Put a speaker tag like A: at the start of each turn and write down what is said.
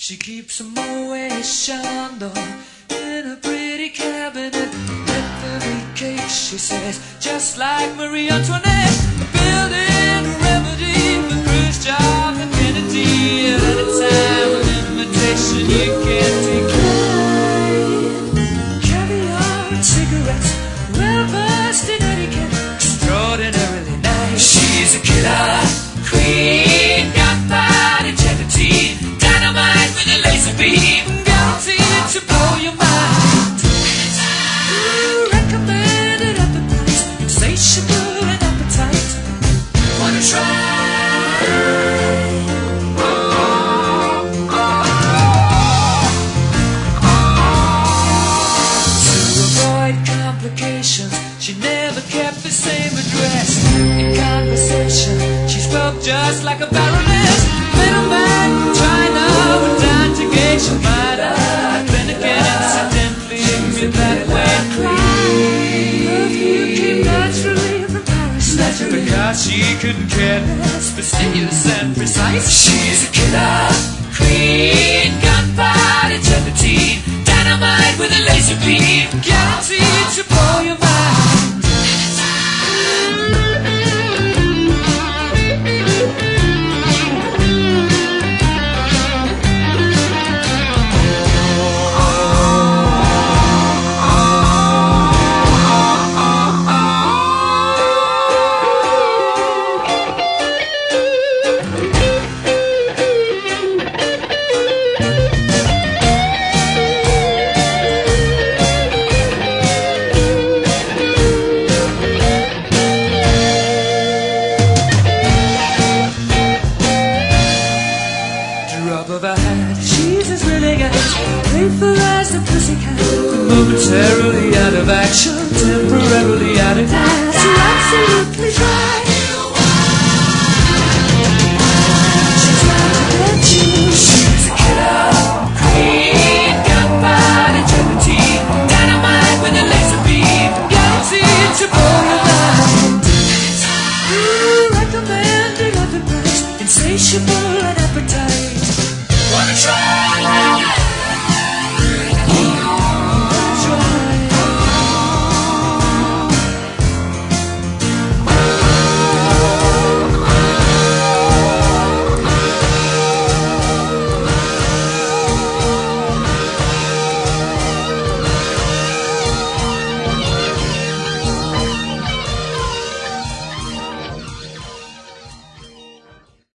A: She keeps a Moet Chandon in a pretty cabinet. Bethany cake, she says, just like Marie Antoinette. Building a remedy for Khrushchev and Kennedy. At a time of invitation you can't decline. Caviar and cigarettes, well versed in etiquette, extraordinarily nice. She's a killer queen, gunpowder gelatine, dynamite with a laser beam, guaranteed to blow your mind. Recommended at the price, insatiable and appetite. Wanna try? To avoid complications, she never kept the same address. In conversation, she spoke just like a baroness. Middleman from China would dine to gauge your mind. I've been again incidentally me that way. Perfume came naturally from Paris. Natural because she couldn't care less, fastidious and precise. She's a killer queen, gunpowder gelatine, dynamite with a laser beam, guaranteed to blow your mind. She's as willing as faithful as the pussycat, momentarily out of action, temporarily out of gas. You're absolutely dry. She's out to get you. She's a killer queen, gunpowder gelatine, dynamite with a laser beam, guaranteed to blow your mind. Recommended at the price, insatiable and appetite. Wanna try?